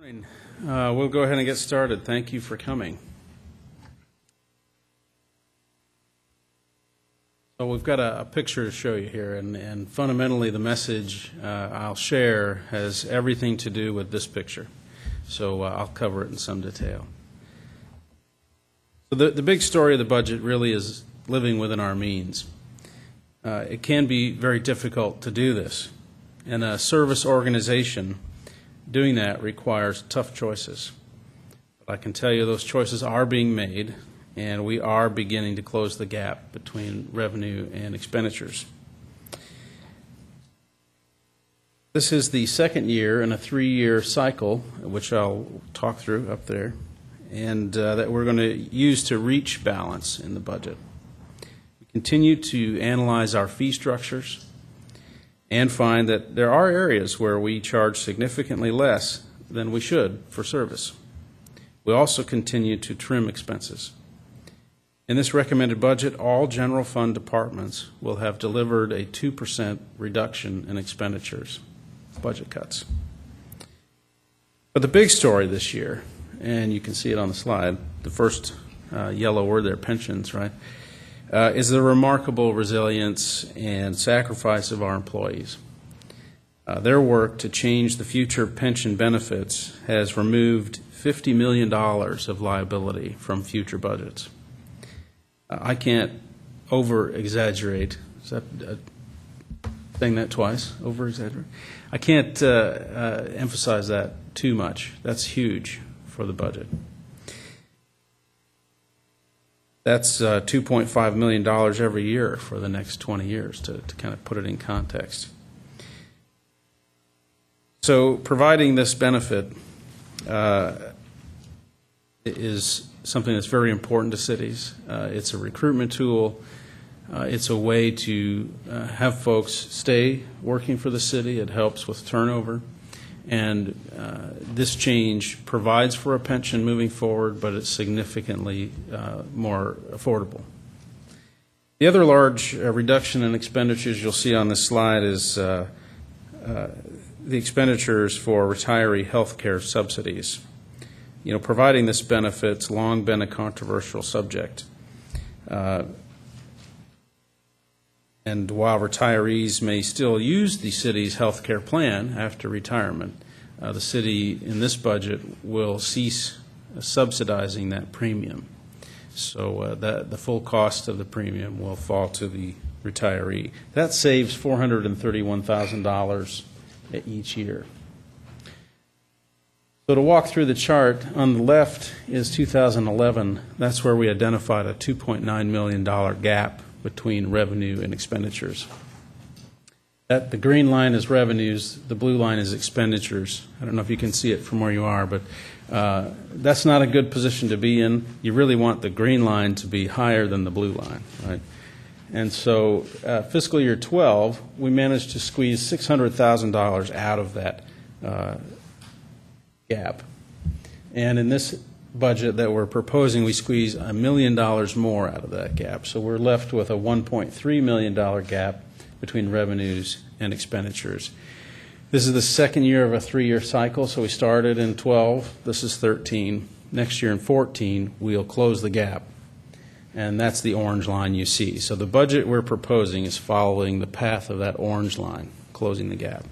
Morning. We'll go ahead and get started. Thank you for coming. So we've got a picture to show you here, and fundamentally the message I'll share has everything to do with this picture. So I'll cover it in some detail. So the big story of the budget really is living within our means. It can be very difficult to do this. In a service organization, doing that requires tough choices. But I can tell you those choices are being made, and we are beginning to close the gap between revenue and expenditures. This is the second year in a 3-year cycle, which I'll talk through up there, and that we're going to use to reach balance in the budget. We continue to analyze our fee structures and find that there are areas where we charge significantly less than we should for service. We also continue to trim expenses. In this recommended budget, all general fund departments will have delivered a 2% reduction in expenditures, budget cuts. But the big story this year, and you can see it on the slide, the first yellow word there, pensions, right? Is the remarkable resilience and sacrifice of our employees. Their work to change the future pension benefits has removed $50 million of liability from future budgets. I can't over-exaggerate. Is that saying that twice? Over-exaggerate? I can't emphasize that too much. That's huge for the budget. That's $2.5 million every year for the next 20 years, to kind of put it in context. So providing this benefit is something that's very important to cities. It's a recruitment tool. It's a way to have folks stay working for the city. It helps with turnover. And this change provides for a pension moving forward, but it's significantly more affordable. The other large reduction in expenditures you'll see on this slide is the expenditures for retiree health care subsidies. You know, providing this benefit's long been a controversial subject. And while retirees may still use the city's health care plan after retirement, the city in this budget will cease subsidizing that premium. So the full cost of the premium will fall to the retiree. That saves $431,000 each year. So to walk through the chart, on the left is 2011. That's where we identified a $2.9 million gap between revenue and expenditures. The green line is revenues, the blue line is expenditures. I don't know if you can see it from where you are, but that's not a good position to be in. You really want the green line to be higher than the blue line, right? And so fiscal year 12, we managed to squeeze $600,000 out of that gap. And in this budget that we're proposing, we squeeze $1 million more out of that gap. So we're left with a $1.3 million gap between revenues and expenditures. This is the second year of a 3-year cycle, so we started in 12. This is 13. Next year in 14, we'll close the gap. And that's the orange line you see. So the budget we're proposing is following the path of that orange line, closing the gap.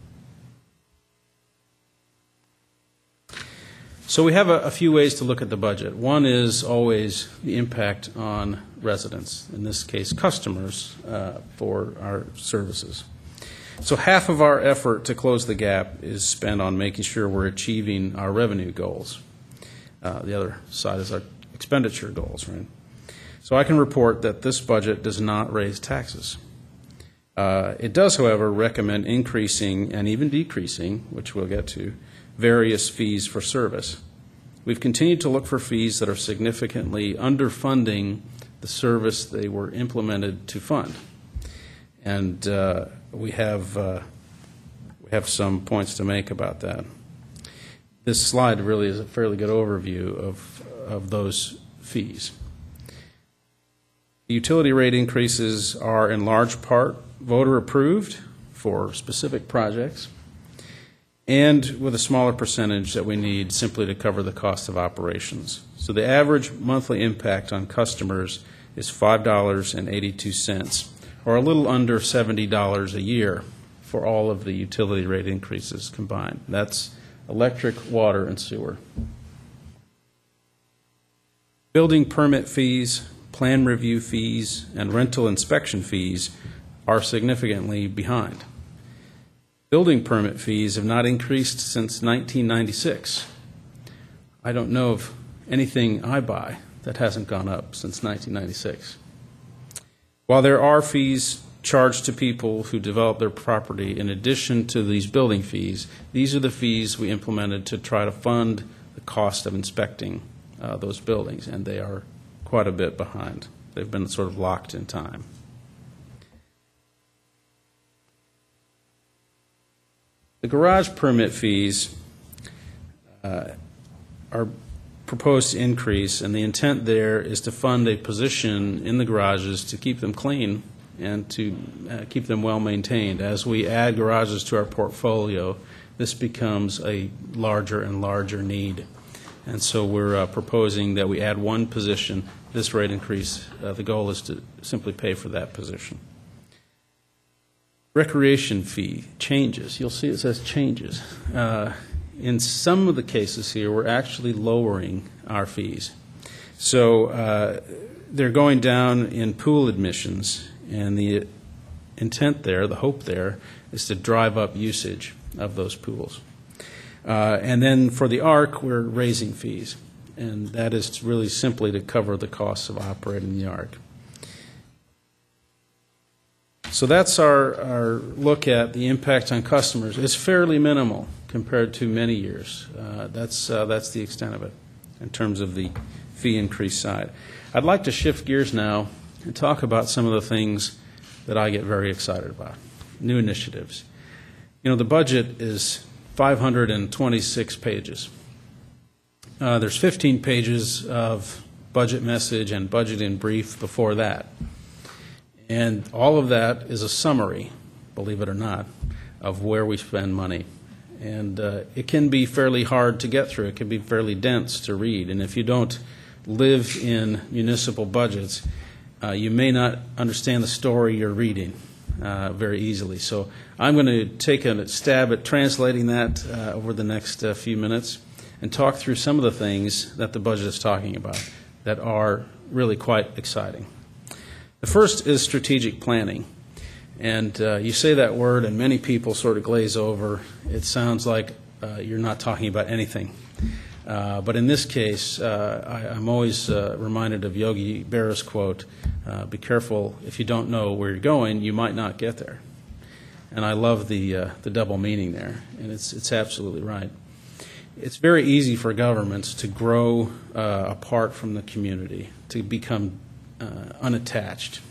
So we have a few ways to look at the budget. One is always the impact on residents, in this case customers, for our services. So half of our effort to close the gap is spent on making sure we're achieving our revenue goals. The other side is our expenditure goals, right? So I can report that this budget does not raise taxes. It does, however, recommend increasing and even decreasing, which we'll get to, various fees for service. We've continued to look for fees that are significantly underfunding the service they were implemented to fund. And we have some points to make about that. This slide really is a fairly good overview of those fees. The utility rate increases are in large part voter approved for specific projects. and with a smaller percentage that we need simply to cover the cost of operations. So the average monthly impact on customers is $5.82, or a little under $70 a year for all of the utility rate increases combined. That's electric, water, and sewer. Building permit fees, plan review fees, and rental inspection fees are significantly behind. Building permit fees have not increased since 1996. I don't know of anything I buy that hasn't gone up since 1996. While there are fees charged to people who develop their property in addition to these building fees, these are the fees we implemented to try to fund the cost of inspecting those buildings, and they are quite a bit behind. They've been sort of locked in time. The garage permit fees are proposed to increase, and the intent there is to fund a position in the garages to keep them clean and to keep them well maintained. As we add garages to our portfolio, this becomes a larger and larger need. And so we're proposing that we add one position. This rate increase, the goal is to simply pay for that position. Recreation fee changes. You'll see it says changes. In some of the cases here, we're actually lowering our fees. So they're going down in pool admissions, and the intent there, the hope there, is to drive up usage of those pools. And then for the ARC, we're raising fees, and that is really simply to cover the costs of operating the ARC. So that's our look at the impact on customers. It's fairly minimal compared to many years. That's the extent of it in terms of the fee increase side. I'd like to shift gears now and talk about some of the things that I get very excited about, new initiatives. You know, the budget is 526 pages. There's 15 pages of budget message and budget in brief before that. And all of that is a summary, believe it or not, of where we spend money. And it can be fairly hard to get through. It can be fairly dense to read. And if you don't live in municipal budgets, you may not understand the story you're reading very easily. So I'm going to take a stab at translating that over the next few minutes and talk through some of the things that the budget is talking about that are really quite exciting. The first is strategic planning. And you say that word and many people sort of glaze over. It sounds like you're not talking about anything. But in this case, I'm always reminded of Yogi Berra's quote, be careful, if you don't know where you're going, you might not get there. And I love the double meaning there, and it's absolutely right. It's very easy for governments to grow apart from the community, to become unattached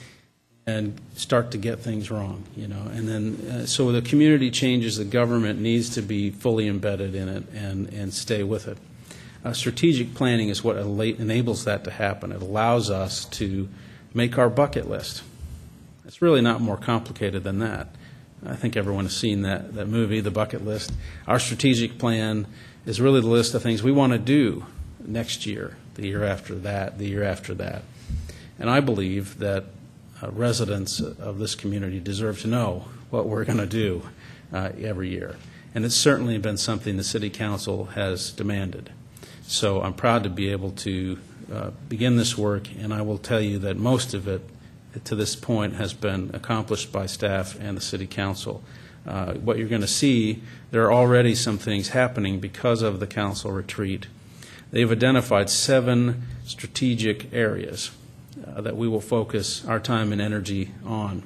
and start to get things wrong, you know. And then, so the community changes, the government needs to be fully embedded in it and stay with it. Strategic planning is what enables that to happen. It allows us to make our bucket list. It's really not more complicated than that. I think everyone has seen that movie, The Bucket List. Our strategic plan is really the list of things we want to do next year, the year after that, the year after that. And I believe that residents of this community deserve to know what we're going to do every year. And it's certainly been something the City Council has demanded. So I'm proud to be able to begin this work, and I will tell you that most of it to this point has been accomplished by staff and the City Council. What you're going to see, there are already some things happening because of the council retreat. They've identified 7 strategic areas that we will focus our time and energy on.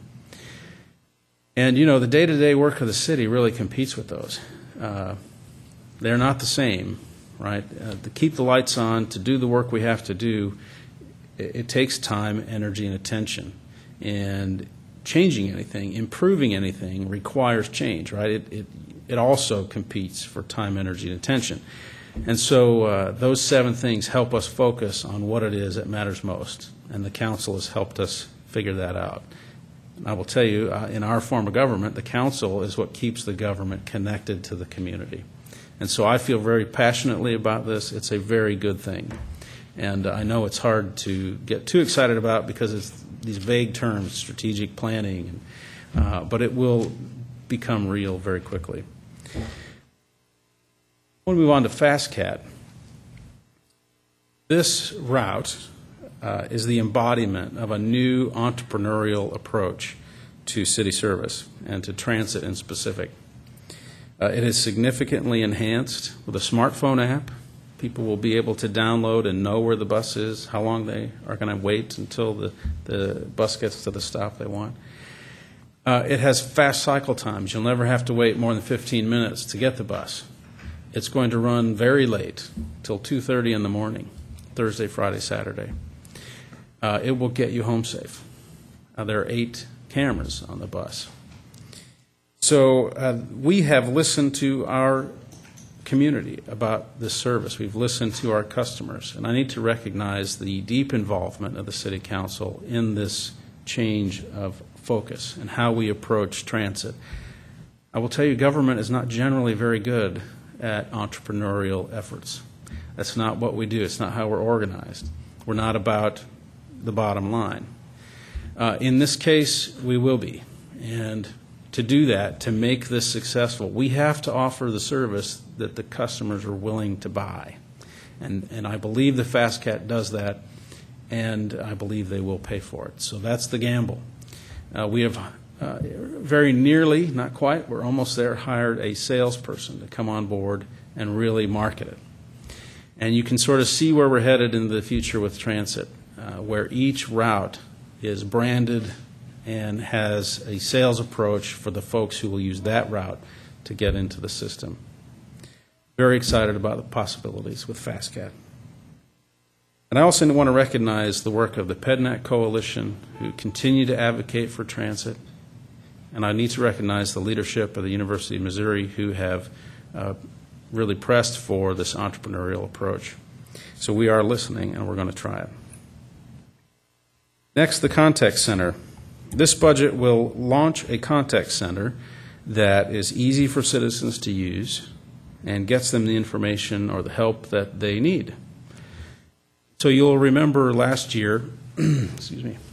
And, you know, the day-to-day work of the city really competes with those. They're not the same, right? To keep the lights on, to do the work we have to do, it takes time, energy, and attention. And changing anything, improving anything requires change, right? It also competes for time, energy, and attention. And so those 7 things help us focus on what it is that matters most. And the council has helped us figure that out. And I will tell you, in our form of government, the council is what keeps the government connected to the community. And so I feel very passionately about this. It's a very good thing. And I know it's hard to get too excited about because it's these vague terms, strategic planning, but it will become real very quickly. I want to move on to FastCat. This route is the embodiment of a new entrepreneurial approach to city service and to transit in specific. It is significantly enhanced with a smartphone app. People will be able to download and know where the bus is, how long they are going to wait until the bus gets to the stop they want. It has fast cycle times. You'll never have to wait more than 15 minutes to get the bus. It's going to run very late, till 2:30 in the morning, Thursday, Friday, Saturday. It will get you home safe. There are 8 cameras on the bus. So we have listened to our community about this service. We've listened to our customers, and I need to recognize the deep involvement of the City Council in this change of focus and how we approach transit. I will tell you, government is not generally very good at entrepreneurial efforts. That's not what we do. It's not how we're organized. We're not about the bottom line. In this case, we will be. And to do that, to make this successful, we have to offer the service that the customers are willing to buy. And I believe the FastCat does that, and I believe they will pay for it. So that's the gamble. We have very nearly, not quite, we're almost there, hired a salesperson to come on board and really market it. And you can sort of see where we're headed in the future with transit, where each route is branded and has a sales approach for the folks who will use that route to get into the system. Very excited about the possibilities with FastCat. And I also want to recognize the work of the PEDNAC Coalition, who continue to advocate for transit. And I need to recognize the leadership of the University of Missouri, who have really pressed for this entrepreneurial approach. So we are listening, and we're going to try it. Next, the Contact Center. This budget will launch a contact center that is easy for citizens to use and gets them the information or the help that they need. So you'll remember last year, excuse me,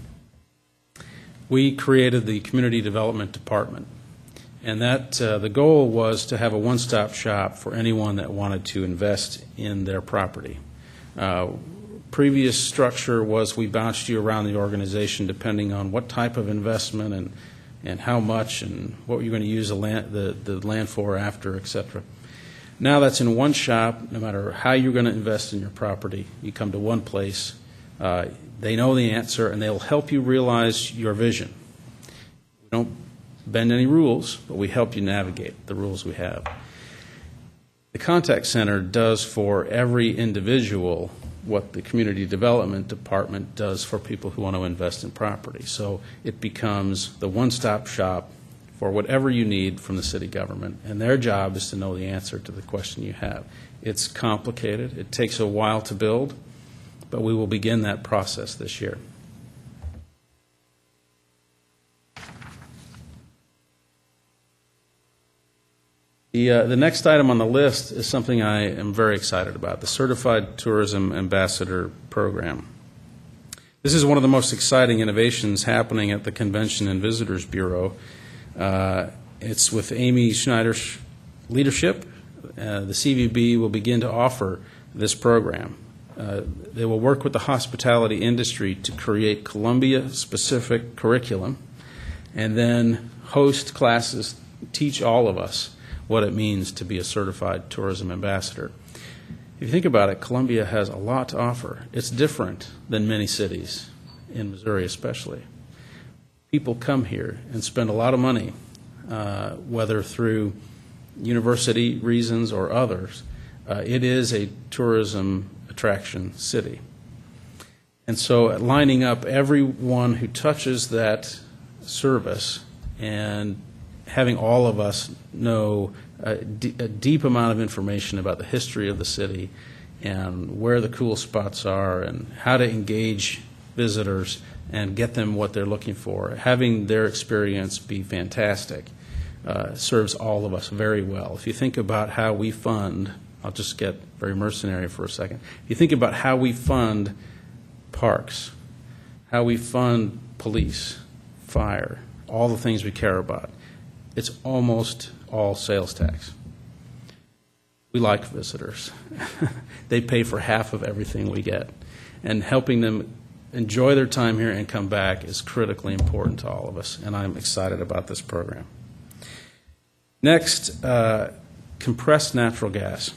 we created the Community Development Department. And that the goal was to have a one-stop shop for anyone that wanted to invest in their property. Previous structure was we bounced you around the organization depending on what type of investment and how much and what you're going to use the land for after, et cetera. Now that's in one shop. No matter how you're going to invest in your property, you come to one place. They know the answer, and they'll help you realize your vision. We don't bend any rules, but we help you navigate the rules we have. The Contact Center does for every individual what the Community Development Department does for people who want to invest in property. So it becomes the one-stop shop for whatever you need from the city government, and their job is to know the answer to the question you have. It's complicated. It takes a while to build, but we will begin that process this year. The next item on the list is something I am very excited about, the Certified Tourism Ambassador Program. This is one of the most exciting innovations happening at the Convention and Visitors Bureau. It's with Amy Schneider's leadership. The CVB will begin to offer this program. They will work with the hospitality industry to create Columbia-specific curriculum and then host classes, teach all of us what it means to be a certified tourism ambassador. If you think about it, Columbia has a lot to offer. It's different than many cities, in Missouri especially. People come here and spend a lot of money, whether through university reasons or others. It is a tourism attraction city. And so lining up everyone who touches that service and having all of us know a deep amount of information about the history of the city and where the cool spots are and how to engage visitors and get them what they're looking for. Having their experience be fantastic serves all of us very well. If you think about how we fund, I'll just get very mercenary for a second. If you think about how we fund parks, how we fund police, fire, all the things we care about, it's almost all sales tax. We like visitors. They pay for half of everything we get. And helping them enjoy their time here and come back is critically important to all of us, and I'm excited about this program. Next, compressed natural gas.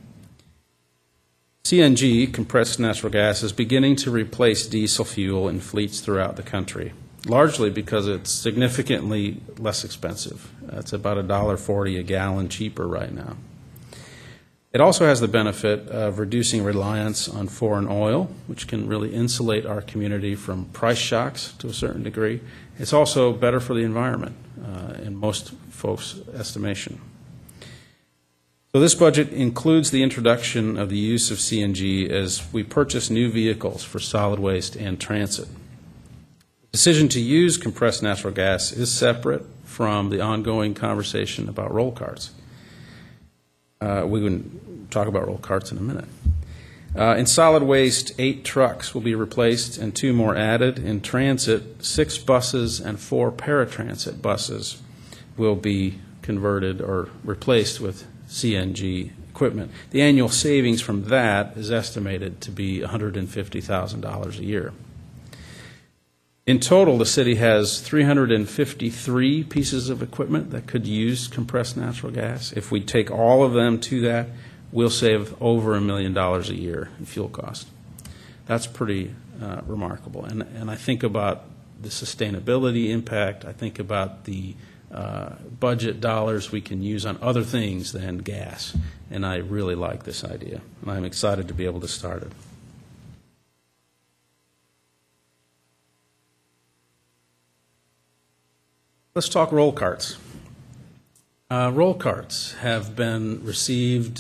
CNG, compressed natural gas, is beginning to replace diesel fuel in fleets throughout the country, largely because it's significantly less expensive. It's about $1.40 a gallon cheaper right now. It also has the benefit of reducing reliance on foreign oil, which can really insulate our community from price shocks to a certain degree. It's also better for the environment, in most folks' estimation. So this budget includes the introduction of the use of CNG as we purchase new vehicles for solid waste and transit. The decision to use compressed natural gas is separate from the ongoing conversation about roll carts. We can talk about roll carts in a minute. In solid waste, 8 trucks will be replaced and 2 more added. In transit, 6 buses and 4 paratransit buses will be converted or replaced with CNG equipment. The annual savings from that is estimated to be $150,000 a year. In total, the city has 353 pieces of equipment that could use compressed natural gas. If we take all of them to that, we'll save over $1 million a year in fuel cost. That's pretty remarkable. And I think about the sustainability impact. I think about the budget dollars we can use on other things than gas. And I really like this idea. And I'm excited to be able to start it. Let's talk roll carts. Roll carts have been received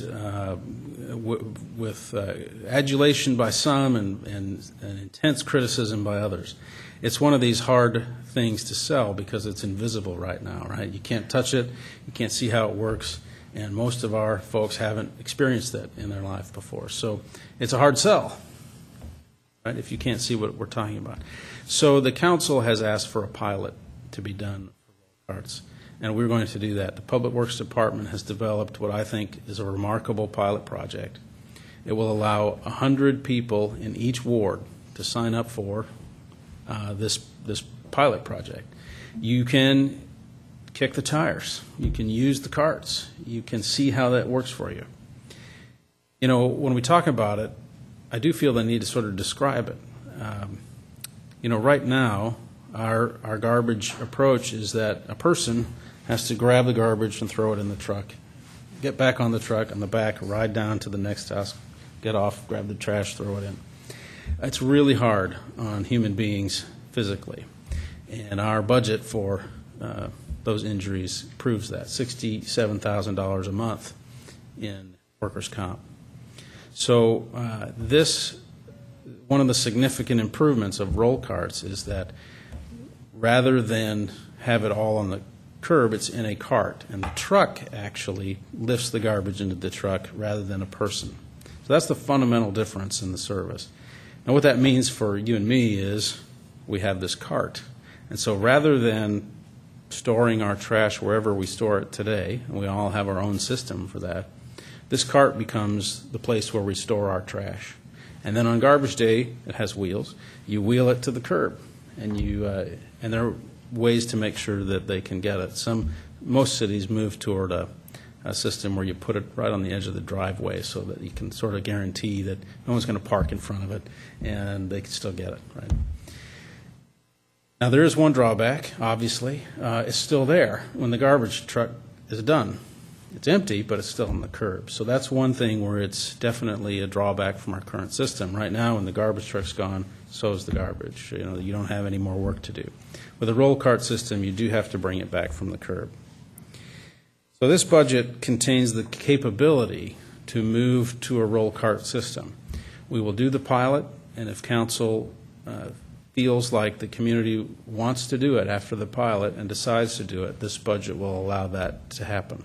with adulation by some and intense criticism by others. It's one of these hard things to sell because it's invisible right now, right? You can't touch it, you can't see how it works, and most of our folks haven't experienced that in their life before. So it's a hard sell, right, if you can't see what we're talking about. So the council has asked for a pilot to be done for roll carts, and we're going to do that. The Public Works Department has developed what I think is a remarkable pilot project. It will allow 100 people in each ward to sign up for this pilot project. You can kick the tires. You can use the carts. You can see how that works for you. You know, when we talk about it, I do feel the need to sort of describe it. Right now, our garbage approach is that a person has to grab the garbage and throw it in the truck, get back on the truck, on the back, ride down to the next house, get off, grab the trash, throw it in. It's really hard on human beings physically, and our budget for those injuries proves that, $67,000 a month in workers' comp. So one of the significant improvements of roll carts is that rather than have it all on the curb, it's in a cart, and the truck actually lifts the garbage into the truck rather than a person. So that's the fundamental difference in the service. Now what that means for you and me is we have this cart. And so rather than storing our trash wherever we store it today, and we all have our own system for that, this cart becomes the place where we store our trash. And then on garbage day, it has wheels. You wheel it to the curb, and and there are ways to make sure that they can get it. Most cities move toward a system where you put it right on the edge of the driveway so that you can sort of guarantee that no one's going to park in front of it and they can still get it, right? Now, there is one drawback, obviously. It's still there when the garbage truck is done. It's empty, but it's still on the curb. So that's one thing where it's definitely a drawback from our current system. Right now, when the garbage truck's gone, so is the garbage. You don't have any more work to do. With a roll cart system, you do have to bring it back from the curb. So this budget contains the capability to move to a roll cart system. We will do the pilot, and if council feels like the community wants to do it after the pilot and decides to do it, this budget will allow that to happen.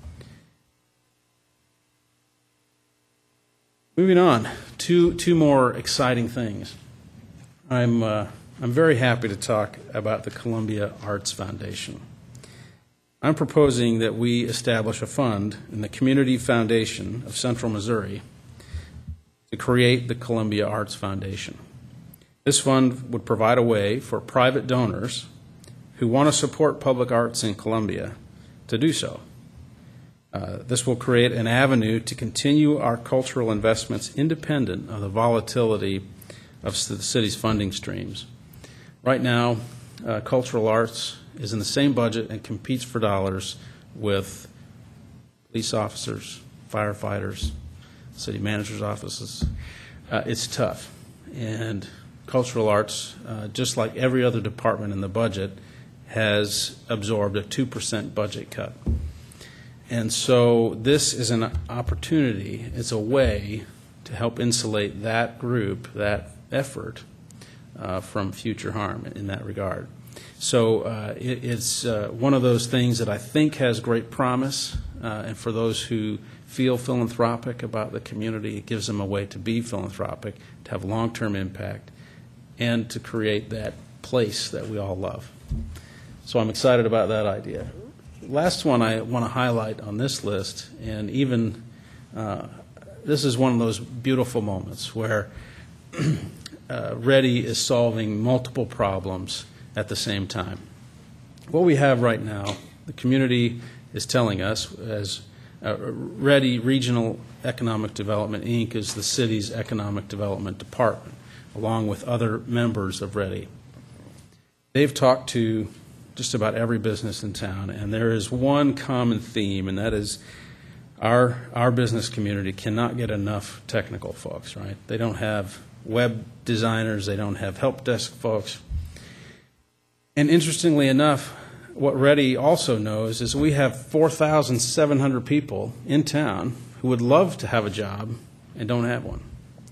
Moving on, two more exciting things. I'm very happy to talk about the Columbia Arts Foundation. I'm proposing that we establish a fund in the Community Foundation of Central Missouri to create the Columbia Arts Foundation. This fund would provide a way for private donors who want to support public arts in Columbia to do so. This will create an avenue to continue our cultural investments independent of the volatility of the city's funding streams. Right now, cultural arts is in the same budget and competes for dollars with police officers, firefighters, city managers' offices. It's tough. And cultural arts, just like every other department in the budget, has absorbed a 2% budget cut. And so this is an opportunity, it's a way to help insulate that group, that effort, from future harm in that regard. So it's one of those things that I think has great promise, and for those who feel philanthropic about the community, it gives them a way to be philanthropic, to have long-term impact, and to create that place that we all love. So I'm excited about that idea. Last one I want to highlight on this list, and even this is one of those beautiful moments where Ready is solving multiple problems at the same time. What we have right now, the community is telling us, as Ready Regional Economic Development, Inc. is the city's economic development department, along with other members of Ready. They've talked to just about every business in town, and there is one common theme, and that is our business community cannot get enough technical folks, right? They don't have web designers, they don't have help desk folks. And interestingly enough, what Ready also knows is we have 4,700 people in town who would love to have a job and don't have one.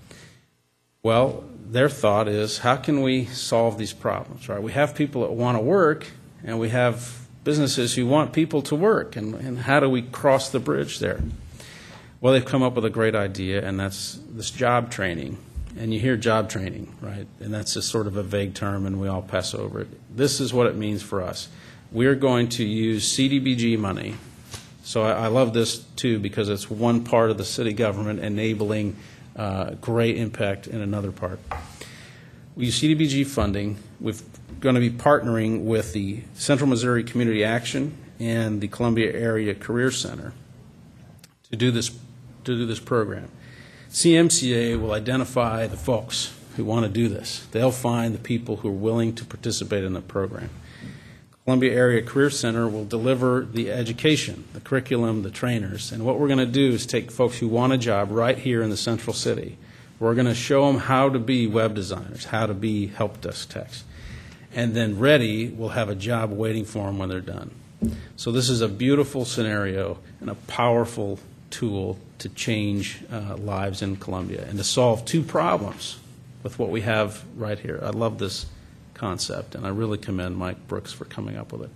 Well, their thought is, how can we solve these problems, right? We have people that want to work, and we have businesses who want people to work, and how do we cross the bridge there? Well, they've come up with a great idea, and that's this job training. And you hear job training, right? And that's just sort of a vague term, and we all pass over it. This is what it means for us. We're going to use CDBG money. So I love this, too, because it's one part of the city government enabling great impact in another part. We use CDBG funding. We're going to be partnering with the Central Missouri Community Action and the Columbia Area Career Center to do this program. CMCA will identify the folks who want to do this. They'll find the people who are willing to participate in the program. Columbia Area Career Center will deliver the education, the curriculum, the trainers. And what we're going to do is take folks who want a job right here in the central city. We're going to show them how to be web designers, how to be help desk techs. And then Ready will have a job waiting for them when they're done. So this is a beautiful scenario and a powerful tool to change lives in Columbia and to solve two problems with what we have right here. I love this concept, and I really commend Mike Brooks for coming up with it.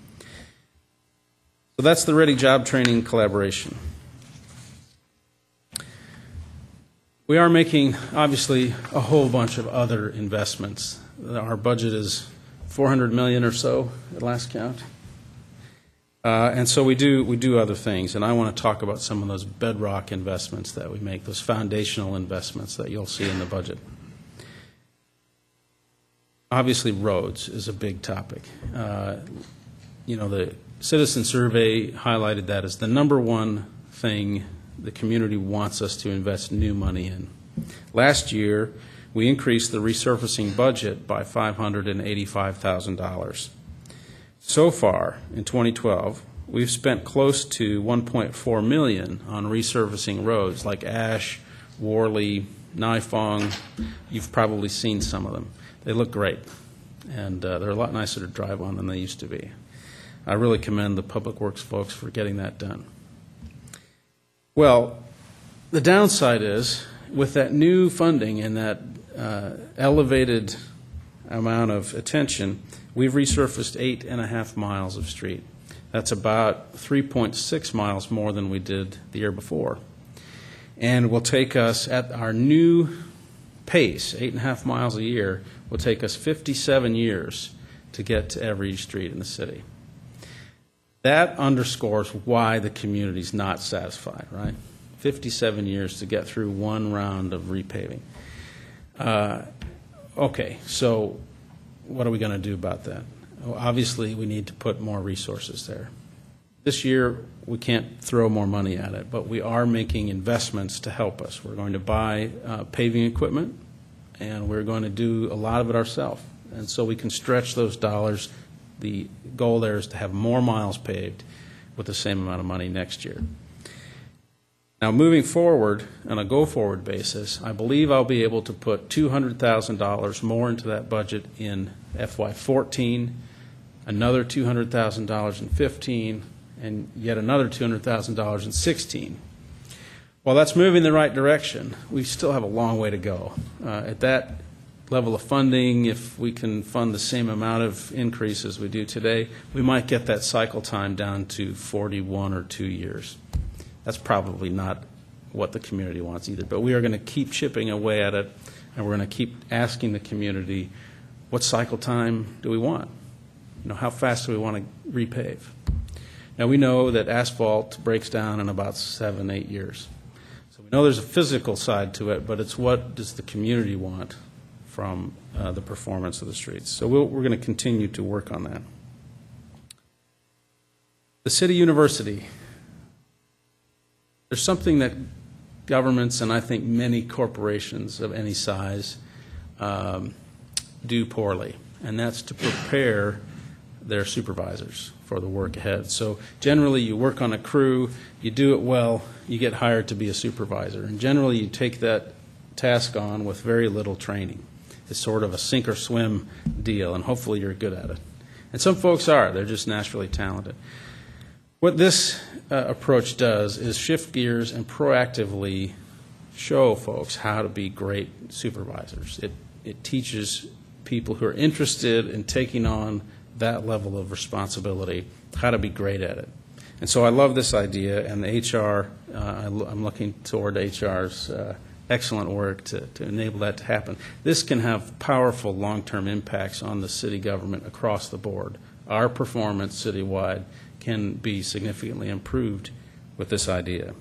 So that's the Ready Job Training collaboration. We are making, obviously, a whole bunch of other investments. Our budget is $400 million or so at last count. And so we do other things, and I want to talk about some of those bedrock investments that we make, those foundational investments that you'll see in the budget. Obviously, roads is a big topic. The citizen survey highlighted that as the number one thing the community wants us to invest new money in. Last year, we increased the resurfacing budget by $585,000. So far, in 2012, we've spent close to $1.4 million on resurfacing roads like Ash, Worley, Nifong. You've probably seen some of them. They look great, and they're a lot nicer to drive on than they used to be. I really commend the Public Works folks for getting that done. Well, the downside is, with that new funding and that elevated amount of attention, we've resurfaced 8.5 miles of street. That's about 3.6 miles more than we did the year before. And will take us, at our new pace, 8.5 miles a year, will take us 57 years to get to every street in the city. That underscores why the community's not satisfied, right? 57 years to get through one round of repaving. Okay, so what are we going to do about that? Well, obviously, we need to put more resources there. This year, we can't throw more money at it, but we are making investments to help us. We're going to buy paving equipment, and we're going to do a lot of it ourselves. And so we can stretch those dollars. The goal there is to have more miles paved with the same amount of money next year. Now, moving forward, on a go-forward basis, I believe I'll be able to put $200,000 more into that budget in FY14, another $200,000 in 15, and yet another $200,000 in 16. While that's moving in the right direction, we still have a long way to go. At that level of funding, if we can fund the same amount of increase as we do today, we might get that cycle time down to 41 or 2 years. That's probably not what the community wants either, but we are going to keep chipping away at it, and we're going to keep asking the community, what cycle time do we want? You know, how fast do we want to repave? Now, we know that asphalt breaks down in about 7-8 years. So we know there's a physical side to it, but it's what does the community want from the performance of the streets. So we're going to continue to work on that. The City University. There's something that governments, and I think many corporations of any size, do poorly, and that's to prepare their supervisors for the work ahead. So generally you work on a crew, you do it well, you get hired to be a supervisor, and generally you take that task on with very little training. It's sort of a sink or swim deal, and hopefully you're good at it. And some folks are, they're just naturally talented. What this approach does is shift gears and proactively show folks how to be great supervisors. It teaches people who are interested in taking on that level of responsibility how to be great at it. And so I love this idea, and the HR, I'm looking toward HR's excellent work to enable that to happen. This can have powerful long-term impacts on the city government across the board. Our performance citywide can be significantly improved with this idea.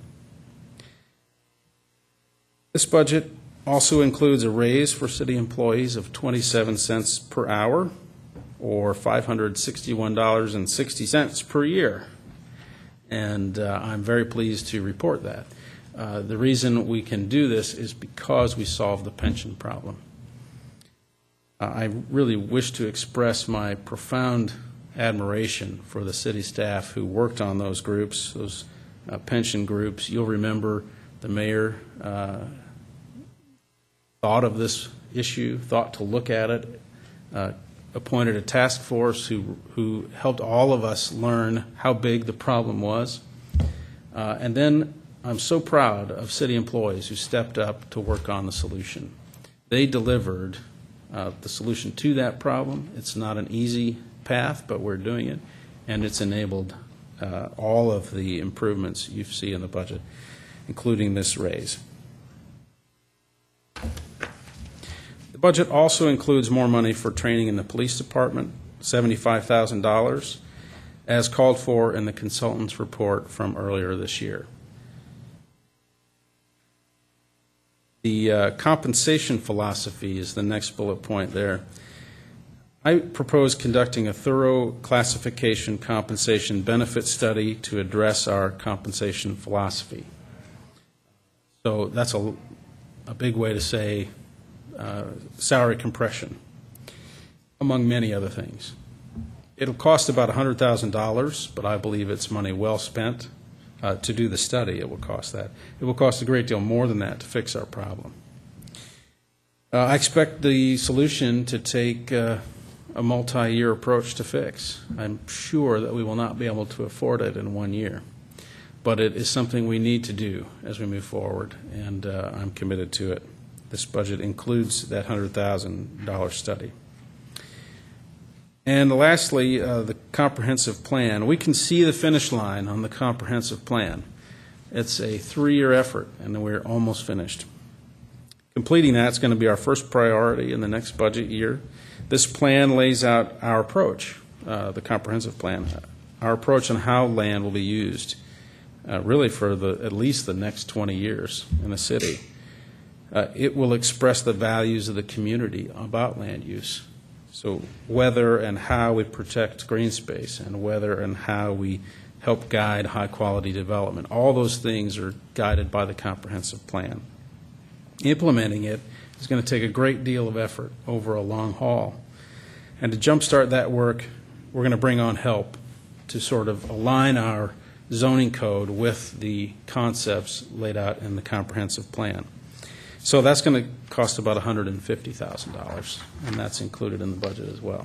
This budget also includes a raise for city employees of 27 cents per hour, or $561.60 per year. And I'm very pleased to report that. The reason we can do this is because we solved the pension problem. I really wish to express my profound admiration for the city staff who worked on those groups, those pension groups. You'll remember the mayor thought of this issue, thought to look at it, appointed a task force who helped all of us learn how big the problem was. And then I'm so proud of city employees who stepped up to work on the solution. They delivered the solution to that problem. It's not an easy path, but we're doing it, and it's enabled all of the improvements you see in the budget, including this raise. The budget also includes more money for training in the police department, $75,000, as called for in the consultant's report from earlier this year. The compensation philosophy is the next bullet point there. I propose conducting a thorough classification compensation benefit study to address our compensation philosophy. So that's a big way to say salary compression, among many other things. It'll cost about $100,000, but I believe it's money well spent. To do the study, it will cost that. It will cost a great deal more than that to fix our problem. I expect the solution to take a multi-year approach to fix. I'm sure that we will not be able to afford it in 1 year, but it is something we need to do as we move forward, and I'm committed to it. This budget includes that $100,000 study. And lastly, the comprehensive plan. We can see the finish line on the comprehensive plan. It's a 3-year effort, and we're almost finished. Completing that's going to be our first priority in the next budget year. This plan lays out our approach, the comprehensive plan, our approach on how land will be used, really for at least the next 20 years in the city. It will express the values of the community about land use. So whether and how we protect green space, and whether and how we help guide high-quality development, all those things are guided by the comprehensive plan. Implementing it is going to take a great deal of effort over a long haul. And to jumpstart that work, we're going to bring on help to sort of align our zoning code with the concepts laid out in the comprehensive plan. So that's going to cost about $150,000, and that's included in the budget as well.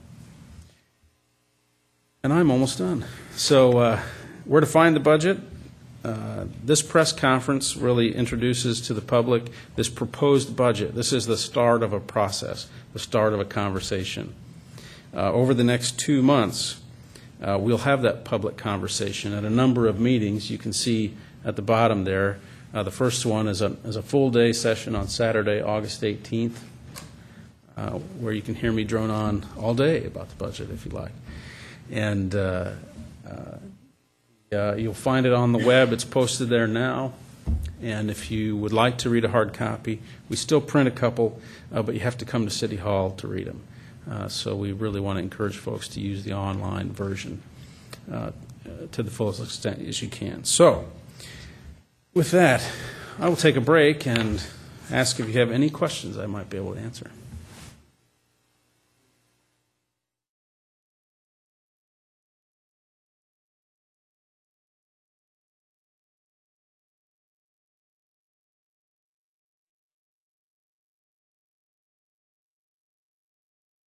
And I'm almost done. So where to find the budget? This press conference really introduces to the public this proposed budget. This is the start of a process, the start of a conversation. Over the next 2 months, we'll have that public conversation at a number of meetings. You can see at the bottom there, the first one is a full-day session on Saturday, August 18th, where you can hear me drone on all day about the budget, if you like. And you'll find it on the web. It's posted there now. And if you would like to read a hard copy, we still print a couple, but you have to come to City Hall to read them. So we really want to encourage folks to use the online version to the fullest extent as you can. So with that, I will take a break and ask if you have any questions I might be able to answer.